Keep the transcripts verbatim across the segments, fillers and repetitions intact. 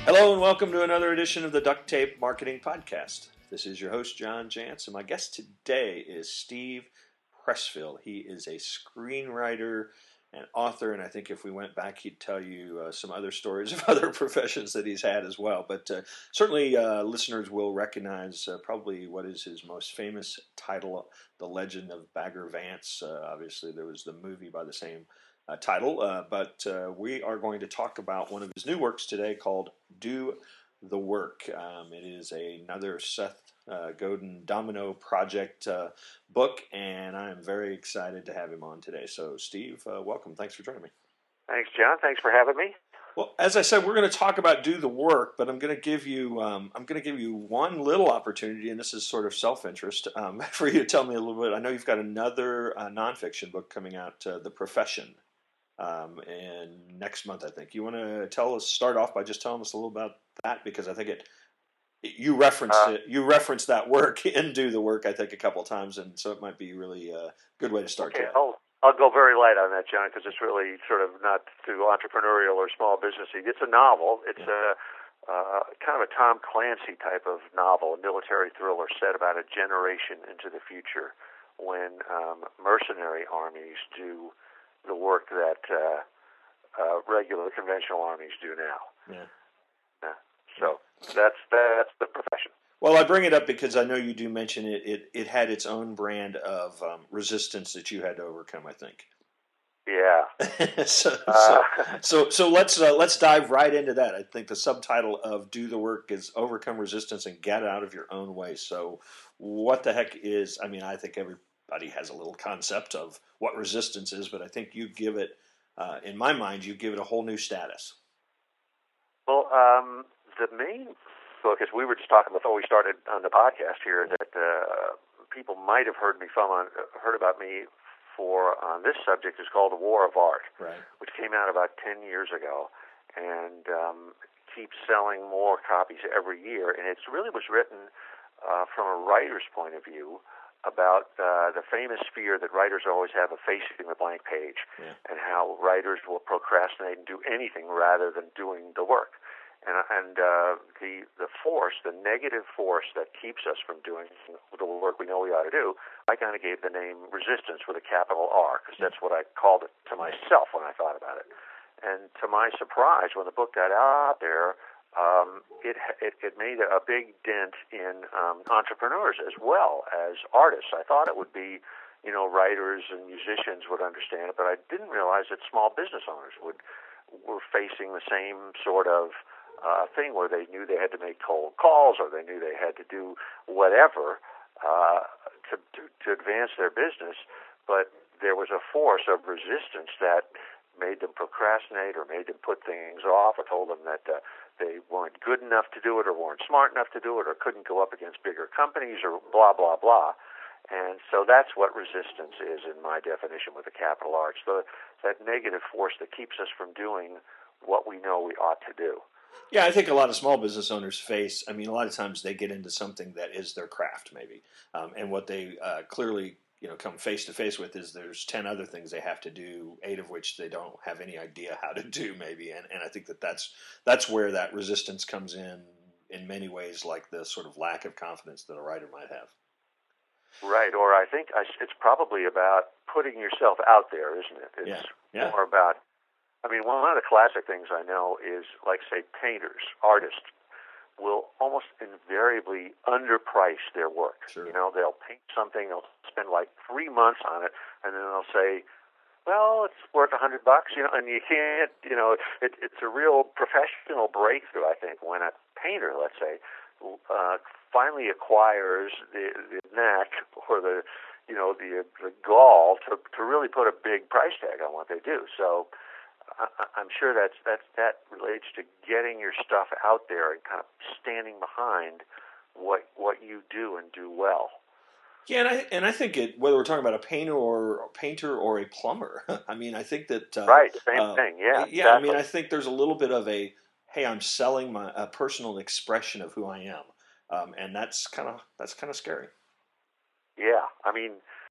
Hello and welcome to another edition of the Duct Tape Marketing Podcast. This is your host, John Jantsch, and my guest today is Steve Pressfield. He is a screenwriter and author, and I think if we went back, he'd tell you uh, some other stories of other professions that he's had as well. But uh, certainly uh, listeners will recognize uh, probably what is his most famous title, The Legend of Bagger Vance. Uh, obviously, there was the movie by the same Uh, title, uh, but uh, we are going to talk about one of his new works today called Do the Work. Um, it is another Seth uh, Godin Domino Project uh, book, and I am very excited to have him on today. So, Steve, uh, welcome. Thanks for joining me. Thanks, John. Thanks for having me. Well, as I said, we're going to talk about Do the Work, but I'm going to give you um, I'm going to give you one little opportunity, and this is sort of self-interest, um, for you to tell me a little bit. I know you've got another uh, nonfiction book coming out, uh, The Profession. Um, and next month, I think. You want to tell us, start off by just telling us a little about that, because I think it, you referenced uh, it, you referenced that work and Do the Work, I think, a couple of times, and so it might be really a good way to start. Okay, today. I'll, I'll go very light on that, John, because it's really sort of not too entrepreneurial or small businessy. It's a novel. It's yeah. a uh, kind of a Tom Clancy type of novel, a military thriller set about a generation into the future when um, mercenary armies do the work that uh, uh, regular conventional armies do now. Yeah. yeah. So that's that's the profession. Well, I bring it up because I know you do mention it. It, it had its own brand of um, resistance that you had to overcome, I think. Yeah. so, uh, so so so let's uh, let's dive right into that. I think the subtitle of Do the Work is Overcome Resistance and Get Out of Your Own Way. So what the heck is, I mean, I think everybody has a little concept of what resistance is, but I think you give it, uh, in my mind, you give it a whole new status. Well, um, the main focus, we were just talking before we started on the podcast here, that uh, people might have heard me from, on, heard about me for on this subject, is called The War of Art, right, which came out about ten years ago and um, keeps selling more copies every year. And it really was written uh, from a writer's point of view about uh, the famous fear that writers always have of facing the blank page, yeah. and how writers will procrastinate and do anything rather than doing the work. And, and uh, the the force, the negative force that keeps us from doing the work we know we ought to do, I kind of gave the name resistance with a capital R, because that's what I called it to myself when I thought about it. And to my surprise, when the book got out there, um, it, it it made a big dent in um, entrepreneurs as well as artists. I thought it would be, you know, writers and musicians would understand it, but I didn't realize that small business owners would were facing the same sort of Uh, thing where they knew they had to make cold calls, or they knew they had to do whatever uh, to, to to advance their business, but there was a force of resistance that made them procrastinate, or made them put things off, or told them that uh, they weren't good enough to do it, or weren't smart enough to do it, or couldn't go up against bigger companies, or blah blah blah. And so that's what resistance is in my definition with a capital R. It's the, that negative force that keeps us from doing what we know we ought to do. Yeah, I think a lot of small business owners face, I mean, a lot of times they get into something that is their craft, maybe. Um, and what they uh, clearly, you know, come face to face with is there's ten other things they have to do, eight of which they don't have any idea how to do, maybe. And, and I think that that's, that's where that resistance comes in, in many ways, like the sort of lack of confidence that a writer might have. Right, or I think it's probably about putting yourself out there, isn't it? It's yeah. Yeah. more about, I mean, one of the classic things I know is, like, say, painters, artists, will almost invariably underprice their work. Sure. You know, they'll paint something, they'll spend like three months on it, and then they'll say, well, it's worth a hundred bucks, you know, and you can't, you know, it, it's a real professional breakthrough, I think, when a painter, let's say, uh, finally acquires the, the knack or the, you know, the, the gall to, to really put a big price tag on what they do. So I, I'm sure that's, that's, that relates to getting your stuff out there and kind of standing behind what what you do and do well. Yeah, and I and I think it, whether we're talking about a painter or a painter or a plumber, I mean, I think that uh, right, same uh, thing. Yeah, yeah. exactly. I mean, I think there's a little bit of a, hey, I'm selling my a personal expression of who I am, um, and that's kind of that's kind of scary. Yeah, I mean,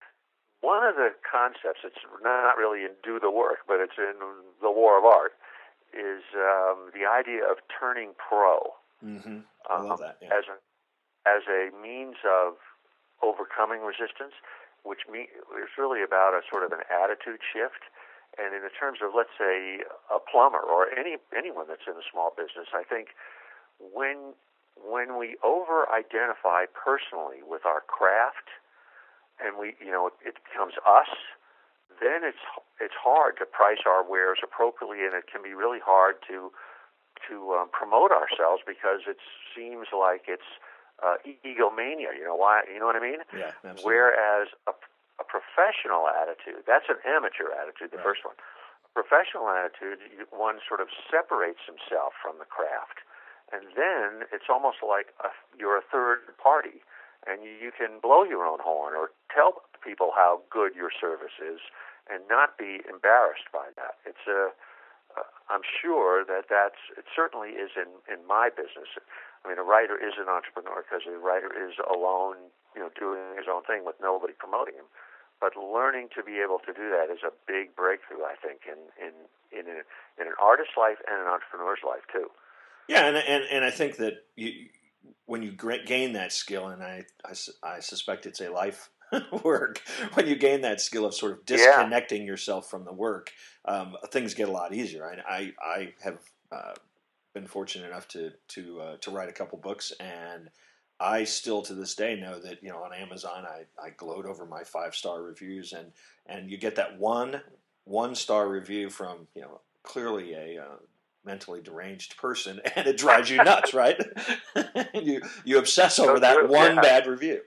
one of the concepts, it's not really in Do the Work, but it's in The War of Art, is um, the idea of turning pro. Mm-hmm. I love um, that. Yeah. as a as a means of overcoming resistance, which me, is really about a sort of an attitude shift. And in the terms of, let's say, a plumber or any anyone that's in a small business, I think when when we over-identify personally with our craft, and we, you know, it becomes us, then it's it's hard to price our wares appropriately, and it can be really hard to to um, promote ourselves because it seems like it's uh, egomania. You know why? You know what I mean? Yeah, absolutely. Whereas a, a professional attitude, that's an amateur attitude, the right. first one. A professional attitude, one sort of separates himself from the craft, and then it's almost like a, you're a third party, and you, you can blow your own horn or tell people how good your service is, and not be embarrassed by that. It's a Uh, I'm sure that that's, it certainly is in, in my business. I mean, a writer is an entrepreneur because a writer is alone, you know, doing his own thing with nobody promoting him. But learning to be able to do that is a big breakthrough, I think, in in in, a, in an artist's life and an entrepreneur's life too. Yeah, and and, and I think that you, when you gain that skill, and I, I, I suspect it's a life work, when you gain that skill of sort of disconnecting yeah. yourself from the work, um, things get a lot easier. I I, I have uh, been fortunate enough to to uh, to write a couple books, and I still to this day know that, you know, on Amazon I, I gloat over my five star reviews, and and you get that one one star review from, you know, clearly a uh, mentally deranged person, and it drives you nuts, right? you you obsess over that one yeah. bad review.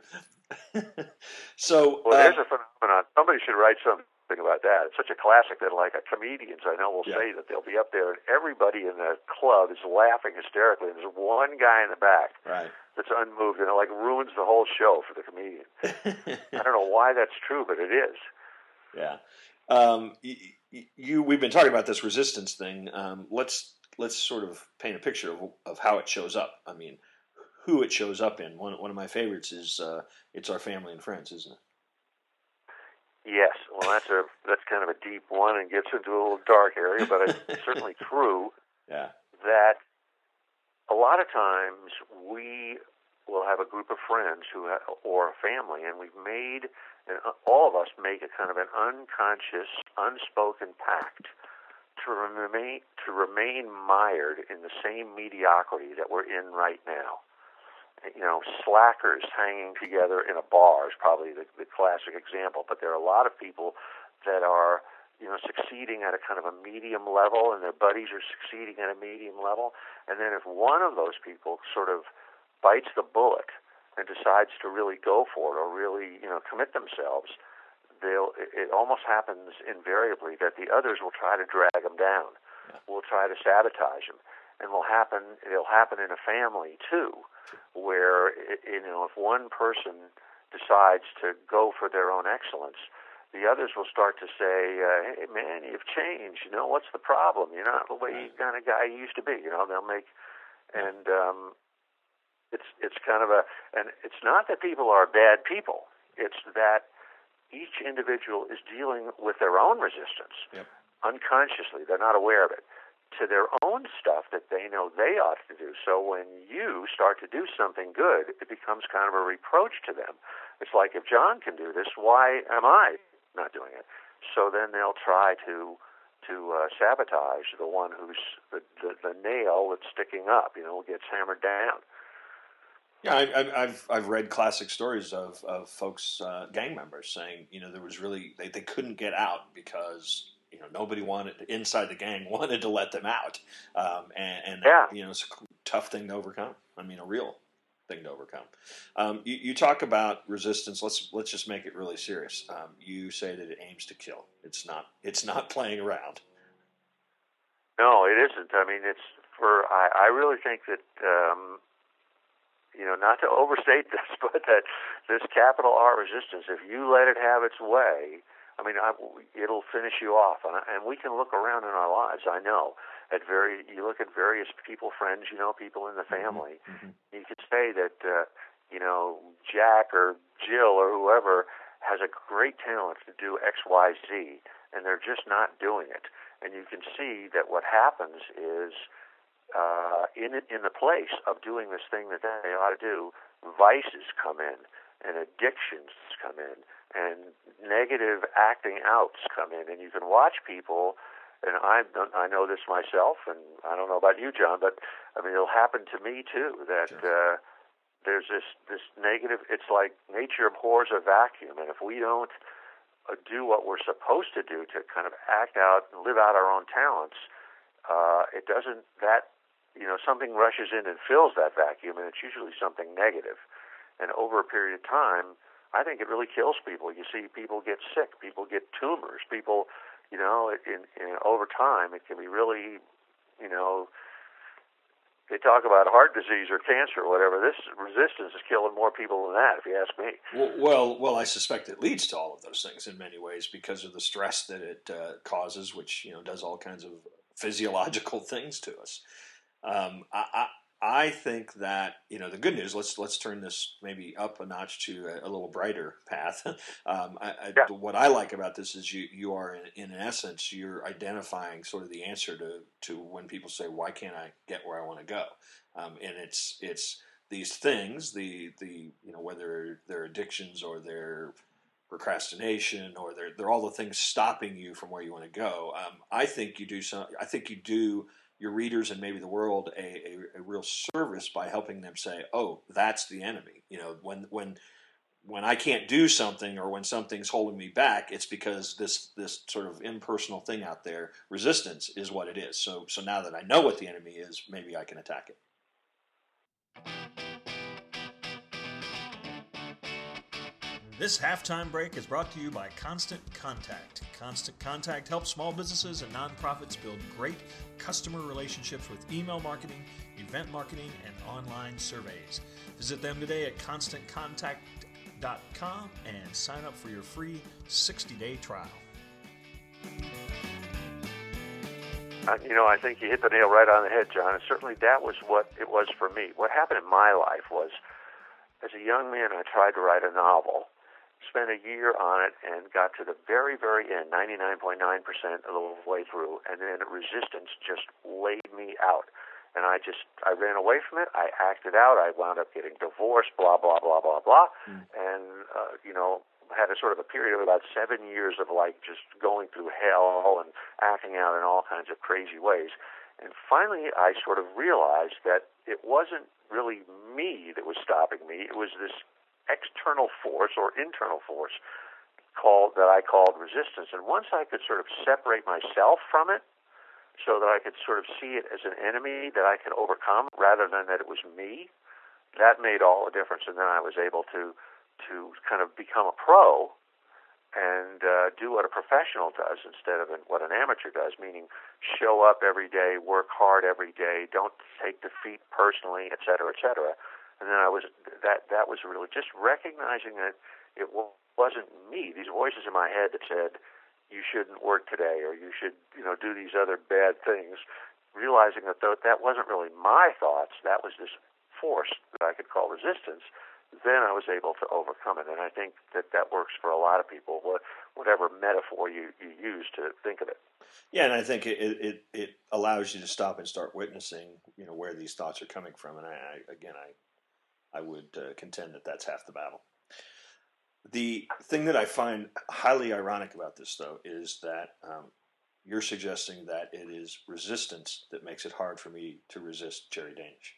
So, well, there's um, a phenomenon. Somebody should write something about that. It's such a classic that, like, a comedians I know will yeah. say that they'll be up there and everybody in the club is laughing hysterically, and there's one guy in the back right. that's unmoved, and it like ruins the whole show for the comedian. I don't know why that's true, but it is. Yeah. Um, you, you we've been talking about this resistance thing. Um, let's let's sort of paint a picture of, of how it shows up. I mean, who it shows up in. One one of my favorites is uh, It's Our Family and Friends, isn't it? Yes. Well, that's a that's kind of a deep one and gets into a little dark area, but it's certainly true. Yeah. That a lot of times we will have a group of friends who have, or a family, and we've made, and all of us make a kind of an unconscious, unspoken pact to remain to remain mired in the same mediocrity that we're in right now. You know, slackers hanging together in a bar is probably the, the classic example, but there are a lot of people that are, you know, succeeding at a kind of a medium level, and their buddies are succeeding at a medium level, and then if one of those people sort of bites the bullet and decides to really go for it or really, you know, commit themselves, they'll, it almost happens invariably that the others will try to drag them down, yeah. will try to sabotage them, and will happen, it'll happen in a family too, where, you know, if one person decides to go for their own excellence, the others will start to say, uh, hey, man, you've changed. You know, what's the problem? You're not the way kind of guy you used to be. You know, they'll make, and um, it's it's kind of a, and it's not that people are bad people. It's that each individual is dealing with their own resistance yep. unconsciously. They're not aware of it, to their own stuff that they know they ought to do. So when you start to do something good, it becomes kind of a reproach to them. It's like, if John can do this, why am I not doing it? So then they'll try to to uh, sabotage the one who's the, the, the nail that's sticking up, you know, gets hammered down. Yeah, I, I've I've read classic stories of of folks, uh, gang members, saying, you know, there was really they, they couldn't get out because, you know, nobody wanted inside the gang wanted to let them out, um, and, and yeah. you know, it's a tough thing to overcome. I mean, a real thing to overcome. Um, you, you talk about resistance. Let's let's just make it really serious. Um, you say that it aims to kill. It's not. It's not playing around. No, it isn't. I mean, it's for. I, I really think that. Um, You know, not to overstate this, but that this capital R resistance, if you let it have its way, I mean, I, it'll finish you off. And, and we can look around in our lives, I know, at very, you look at various people, friends, you know, people in the family. Mm-hmm. You could say that, uh, you know, Jack or Jill or whoever has a great talent to do X, Y, Z. and they're just not doing it. And you can see that what happens is, uh, in in the place of doing this thing that they ought to do, vices come in, and addictions come in, and negative acting outs come in, and you can watch people. And I I know this myself, and I don't know about you, John, but I mean it'll happen to me too. That uh, there's this this negative. It's like nature abhors a vacuum, and if we don't uh, do what we're supposed to do to kind of act out and live out our own talents, uh, it doesn't. That you know something rushes in and fills that vacuum, and it's usually something negative. And over a period of time, I think it really kills people. You see people get sick, people get tumors, people. You know, in, in over time, it can be really, you know, they talk about heart disease or cancer or whatever. This resistance is killing more people than that, if you ask me. Well, well, well I suspect it leads to all of those things in many ways because of the stress that it uh, causes, which, you know, does all kinds of physiological things to us. Um, I, I, I think that, you know, the good news, let's let's turn this maybe up a notch to a, a little brighter path. um, I, I, yeah. What I like about this is you, you are, in, in essence, you're identifying sort of the answer to, to when people say, why can't I get where I want to go? Um, and it's it's these things, the, the you know, whether they're addictions or they're procrastination or they're, they're all the things stopping you from where you want to go. Um, I think you do some, I think you do your readers and maybe the world a, a, a real service by helping them say, oh, that's the enemy. You know, when when when I can't do something or when something's holding me back, it's because this this sort of impersonal thing out there, resistance, is what it is. So so now that I know what the enemy is, maybe I can attack it. This halftime break is brought to you by Constant Contact. Constant Contact helps small businesses and nonprofits build great customer relationships with email marketing, event marketing, and online surveys. Visit them today at constant contact dot com and sign up for your free sixty-day trial. Uh, you know, I think you hit the nail right on the head, John, and certainly that was what it was for me. What happened in my life was, as a young man, I tried to write a novel, spent a year on it, and got to the very, very end, ninety-nine point nine percent of the way through, and then resistance just laid me out. And I just, I ran away from it, I acted out, I wound up getting divorced, blah, blah, blah, blah, blah, mm. and, uh, you know, had a sort of a period of about seven years of, like, just going through hell and acting out in all kinds of crazy ways. And finally, I sort of realized that it wasn't really me that was stopping me, it was this external force or internal force called that I called resistance. And once I could sort of separate myself from it so that I could sort of see it as an enemy that I could overcome rather than that it was me, that made all the difference. And then I was able to to kind of become a pro and uh, do what a professional does instead of what an amateur does, meaning show up every day, work hard every day, don't take defeat personally, et cetera, et cetera. And then I was that that was really just recognizing that it wasn't me. These voices in my head that said you shouldn't work today or you should, you know, do these other bad things. Realizing that though that wasn't really my thoughts, that was this force that I could call resistance. Then I was able to overcome it, and I think that that works for a lot of people. What whatever metaphor you, you use to think of it. Yeah, and I think it, it it allows you to stop and start witnessing, you know, where these thoughts are coming from. And I, I again, I I would uh, contend that that's half the battle. The thing that I find highly ironic about this, though, is that um, you're suggesting that it is resistance that makes it hard for me to resist Cherry Danish.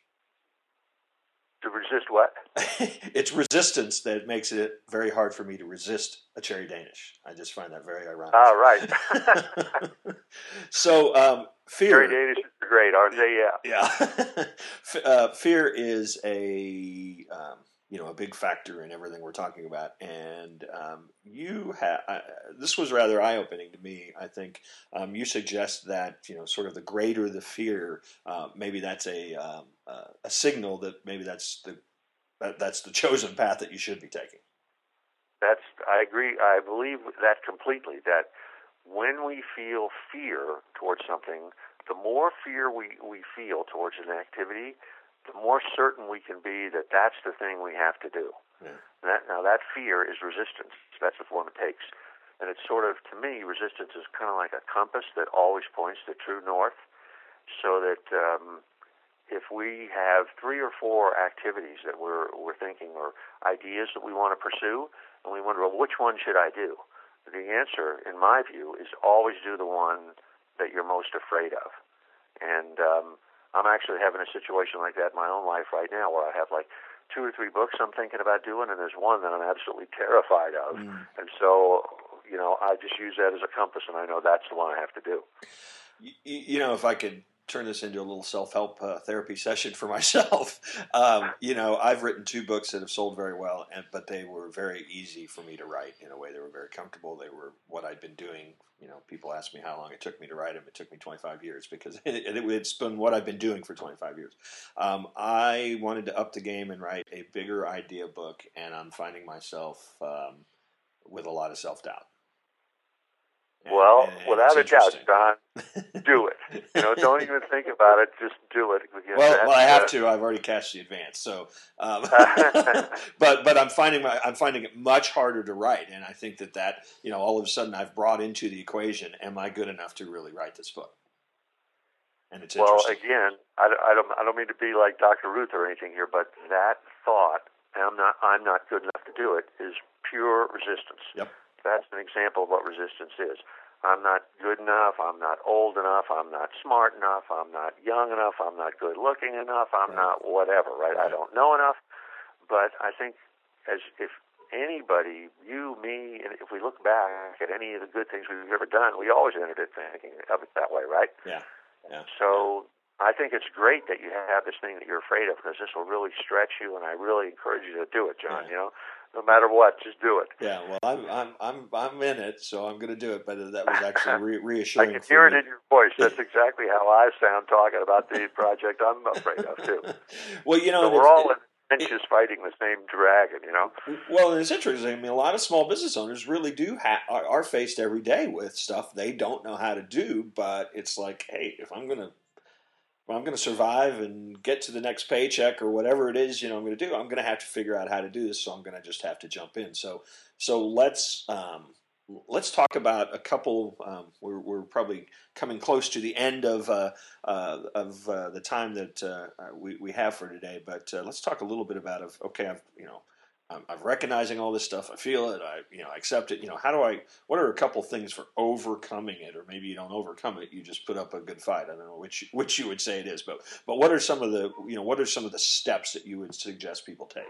To resist what? It's resistance that makes it very hard for me to resist a Cherry Danish. I just find that very ironic. Oh, right. So, um, fear. Cherry Danish are great, aren't they? Yeah. Yeah. uh, fear is a um, you know a big factor in everything we're talking about, and um, you have uh, this was rather eye-opening to me. I think um, you suggest that you know sort of the greater the fear, uh, maybe that's a um, uh, a signal that maybe that's the that, that's the chosen path that you should be taking. That's I agree. I believe that completely. That when we feel fear towards something, the more fear we, we feel towards an activity, the more certain we can be that that's the thing we have to do. Yeah. That, now, that fear is resistance. That's the form it takes. And it's sort of, to me, resistance is kind of like a compass that always points to true north, so that um, if we have three or four activities that we're, we're thinking or ideas that we want to pursue, and we wonder, well, which one should I do? The answer, in my view, is always do the one that you're most afraid of. And um, I'm actually having a situation like that in my own life right now, where I have like two or three books I'm thinking about doing, and there's one that I'm absolutely terrified of. Mm. And so, you know, I just use that as a compass, and I know that's the one I have to do. You, you know, if I could turn this into a little self-help uh, therapy session for myself, um, you know, I've written two books that have sold very well, and but they were very easy for me to write in a way. They were very comfortable. They were what I'd been doing. You know, people ask me how long it took me to write them. It took me twenty-five years because it, it, it's been what I've been doing for twenty-five years. Um, I wanted to up the game and write a bigger idea book, and I'm finding myself um, with a lot of self-doubt. And, well, and, and without a doubt, Don, do it. You know, don't even think about it. Just do it. Well, well, I have uh, to. I've already cashed the advance. So, um, but but I'm finding my, I'm finding it much harder to write, and I think that that you know all of a sudden I've brought into the equation. Am I good enough to really write this book? And it's well, interesting. again, I, I don't I don't mean to be like Doctor Ruth or anything here, but that thought, I'm not I'm not good enough to do it, is pure resistance. Yep. That's an example of what resistance is. I'm not good enough, I'm not old enough, I'm not smart enough, I'm not young enough, I'm not good looking enough, I'm right. not whatever, right? right? I don't know enough. But I think as if anybody, you, me, and if we look back at any of the good things we've ever done, we always ended it thinking of it that way, right? Yeah. yeah. So yeah. I think it's great that you have this thing that you're afraid of, because this will really stretch you, and I really encourage you to do it, John, yeah. you know? No matter what, just do it. Yeah, well, I'm I'm I'm I'm in it, so I'm going to do it. But that was actually re- reassuring. I can hear me. it in your voice. That's exactly how I sound talking about the project I'm afraid of too. Well, you know, so we're all in trenches fighting the same dragon, you know. Well, and it's interesting. I mean, a lot of small business owners really do ha- are, are faced every day with stuff they don't know how to do. But it's like, hey, if I'm going to If I'm going to survive and get to the next paycheck or whatever it is, you know, I'm going to do, I'm going to have to figure out how to do this. So I'm going to just have to jump in. So, so let's, um, let's talk about a couple, um, we're, we're probably coming close to the end of, uh, uh, of, uh, the time that, uh, we, we have for today, but, uh, let's talk a little bit about, of, okay, I've, you know, I'm, I'm recognizing all this stuff. I feel it. I, you know, I accept it. You know, how do I? What are a couple things for overcoming it, or maybe you don't overcome it. You just put up a good fight. I don't know which which you would say it is, but but what are some of the you know what are some of the steps that you would suggest people take?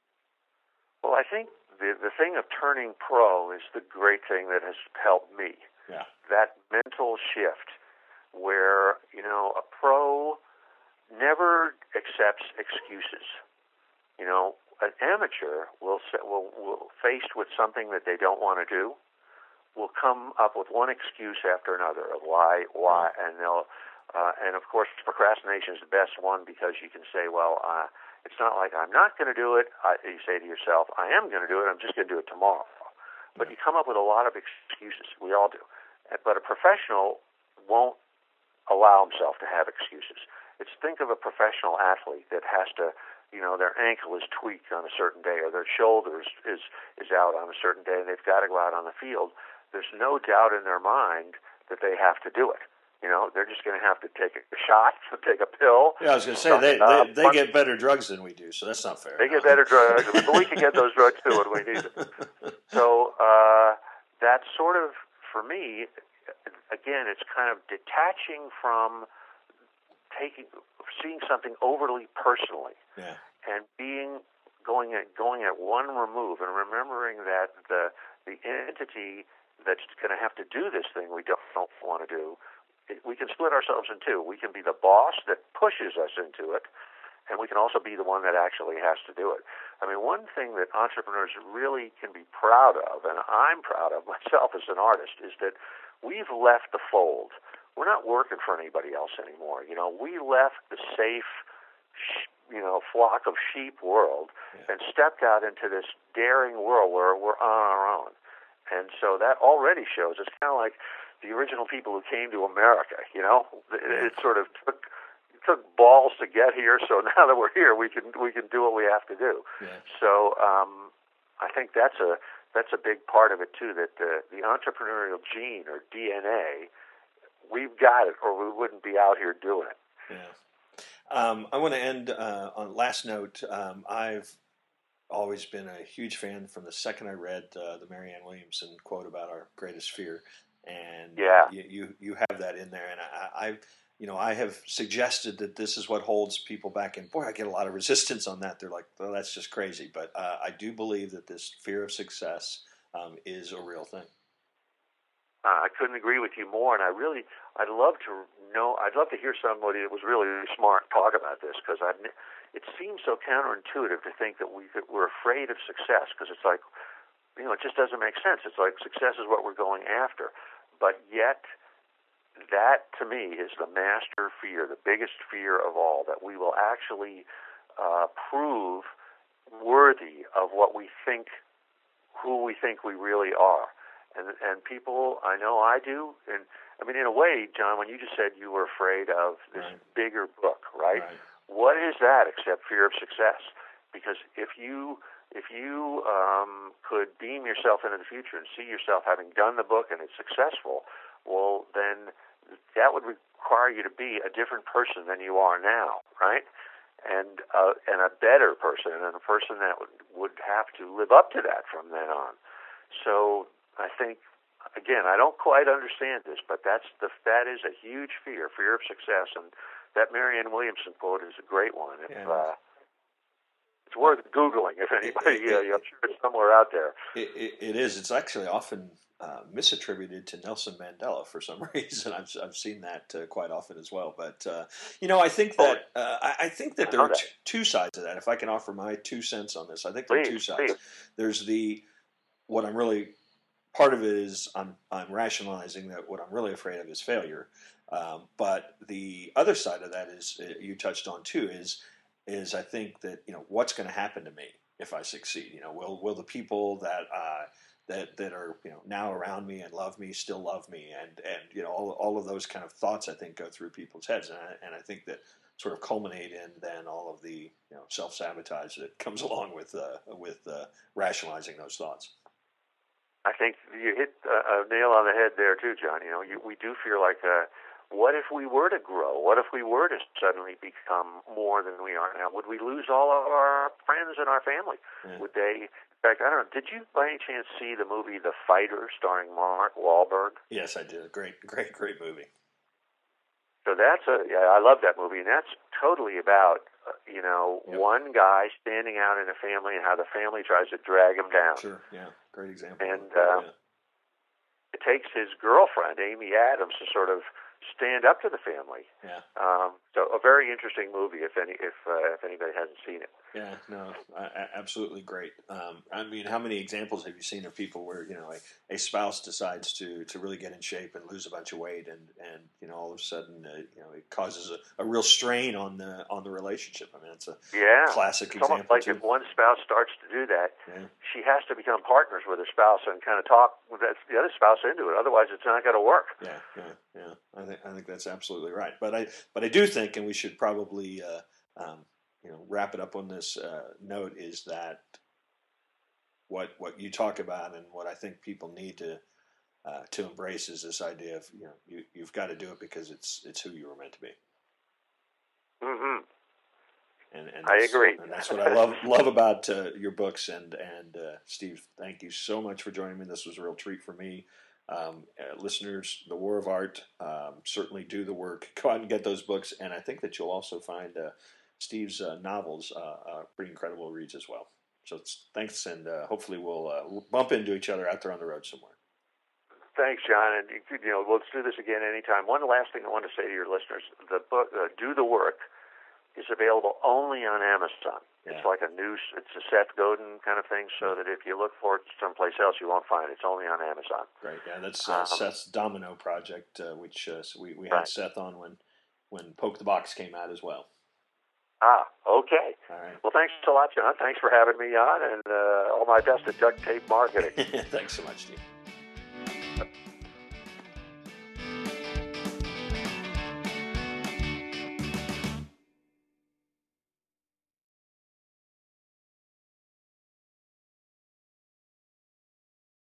Well, I think the the thing of turning pro is the great thing that has helped me. Yeah. That mental shift, where you know a pro never accepts excuses. You know. An amateur will, will, will, faced with something that they don't want to do, will come up with one excuse after another of why, why, and they'll, uh, and of course, procrastination is the best one, because you can say, well, uh, it's not like I'm not going to do it. I, you say to yourself, I am going to do it. I'm just going to do it tomorrow. But you come up with a lot of excuses. We all do. But a professional won't allow himself to have excuses. It's think of a professional athlete that has to. You know, their ankle is tweaked on a certain day, or their shoulders is is out on a certain day, and they've got to go out on the field. There's no doubt in their mind that they have to do it. You know, they're just going to have to take a shot, take a pill. Yeah, I was going to say, they uh, they, they get better drugs than we do, so that's not fair. They no. get better drugs, but we can get those drugs too when we need them. So uh, that's sort of, for me, again, it's kind of detaching from taking, seeing something overly personally, yeah. and being going at going at one remove, and remembering that the the entity that's going to have to do this thing we don't, don't want to do, it, we can split ourselves in two. We can be the boss that pushes us into it, and we can also be the one that actually has to do it. I mean, one thing that entrepreneurs really can be proud of, and I'm proud of myself as an artist, is that we've left the fold. We're not working for anybody else anymore. You know, we left the safe, you know, flock of sheep world yeah. and stepped out into this daring world where we're on our own. And so that already shows. It's kind of like the original people who came to America. You know, it, it sort of took it took balls to get here. So now that we're here, we can we can do what we have to do. Yeah. So um, I think that's a that's a big part of it too. That uh, the entrepreneurial gene or D N A, we've got it, or we wouldn't be out here doing it. Yeah. Um, I want to end uh, on last note. Um, I've always been a huge fan from the second I read uh, the Marianne Williamson quote about our greatest fear, and yeah. you, you you have that in there, and I, I you know I have suggested that this is what holds people back, and boy, I get a lot of resistance on that. They're like, well, that's just crazy, but uh, I do believe that this fear of success um, is a real thing. Uh, I couldn't agree with you more, and I really, I'd love to know, I'd love to hear somebody that was really smart talk about this, because I, it seems so counterintuitive to think that we that we're afraid of success, because it's like, you know, it just doesn't make sense. It's like success is what we're going after, but yet that to me is the master fear, the biggest fear of all, that we will actually uh, prove worthy of what we think, who we think we really are. And and people, I know I do, and I mean, in a way, John, when you just said you were afraid of this right. bigger book, right? right? What is that except fear of success? Because if you if you um, could beam yourself into the future and see yourself having done the book and it's successful, well, then that would require you to be a different person than you are now, right? And uh, and a better person, and a person that would would have to live up to that from then on. So I think, again, I don't quite understand this, but that's the that is a huge fear, fear of success, and that Marianne Williamson quote is a great one. If, yeah. uh, it's worth Googling if anybody, it, it, uh, I'm sure it's somewhere out there. It, it, it is. It's actually often uh, misattributed to Nelson Mandela for some reason. I've I've seen that uh, quite often as well. But uh, you know, I think that uh, I, I think that there are t- two sides of that. If I can offer my two cents on this, I think there please, are two sides. Please. There's the what I'm really part of it is I'm I'm rationalizing that what I'm really afraid of is failure. Um, but the other side of that is uh, you touched on too is is I think that you know what's going to happen to me if I succeed. You know, will will the people that uh, that that are you know now around me and love me still love me, and and you know all all of those kind of thoughts I think go through people's heads, and I, and I think that sort of culminate in then all of the you know self sabotage that comes along with uh, with uh, rationalizing those thoughts. I think you hit a nail on the head there too, John. You know, you, we do feel like, uh, what if we were to grow? What if we were to suddenly become more than we are now? Would we lose all of our friends and our family? Yeah. Would they? In fact, I don't know. Did you by any chance see the movie The Fighter, starring Mark Wahlberg? Yes, I did. Great, great, great movie. So that's a. Yeah, I love that movie, and that's totally about uh, you know yep. one guy standing out in a family and how the family tries to drag him down. Sure. Yeah. Great example. And uh, yeah. it takes his girlfriend, Amy Adams, to sort of stand up to the family. Yeah. Um, so a very interesting movie, if any, if uh, if anybody hasn't seen it. Yeah. No. I, absolutely great. Um, I mean, how many examples have you seen of people where you know a, a spouse decides to, to really get in shape and lose a bunch of weight, and, and you know all of a sudden uh, you know it causes a, a real strain on the on the relationship. I mean, it's a yeah. classic it's example. Almost like too. If one spouse starts to do that, yeah. she has to become partners with her spouse and kind of talk with that, the other spouse into it. Otherwise, it's not going to work. Yeah. Yeah. Yeah. I think I think that's absolutely right. But I but I do think, and we should probably uh, um, you know wrap it up on this uh, note, is that what what you talk about and what I think people need to uh, to embrace is this idea of you know you you've got to do it because it's it's who you were meant to be. Mm-hmm. And, and I agree. And that's what I love love about uh, your books. And and uh, Steve, thank you so much for joining me. This was a real treat for me. Um, uh, listeners, The War of Art, um, certainly do the work. Go out and get those books, and I think that you'll also find uh, Steve's uh, novels uh, uh, pretty incredible reads as well. So it's, thanks, and uh, hopefully we'll uh, bump into each other out there on the road somewhere. Thanks, John, and you know let's do this again anytime. One last thing I want to say to your listeners: the book, uh, Do the Work, is available only on Amazon. Yeah. It's like a new, it's a Seth Godin kind of thing, so that if you look for it someplace else, you won't find it. It's only on Amazon. Great, yeah, that's uh, um, Seth's Domino project, uh, which uh, so we, we had right. Seth on when, when Poke the Box came out as well. Ah, okay. All right. Well, thanks a lot, John. Thanks for having me on, and uh, all my best at Duct Tape Marketing. Thanks so much, Steve.